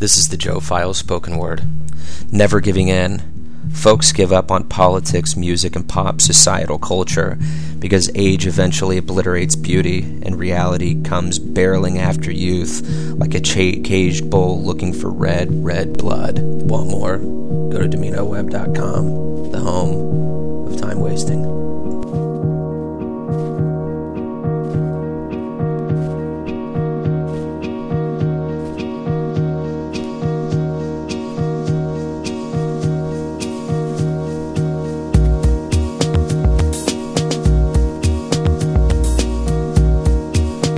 This is the Joe File spoken word. Never giving in. Folks give up on politics, music, and pop societal culture because age eventually obliterates beauty and reality comes barreling after youth like a caged bull looking for red blood. Want more? Go to DominoWeb.com, the home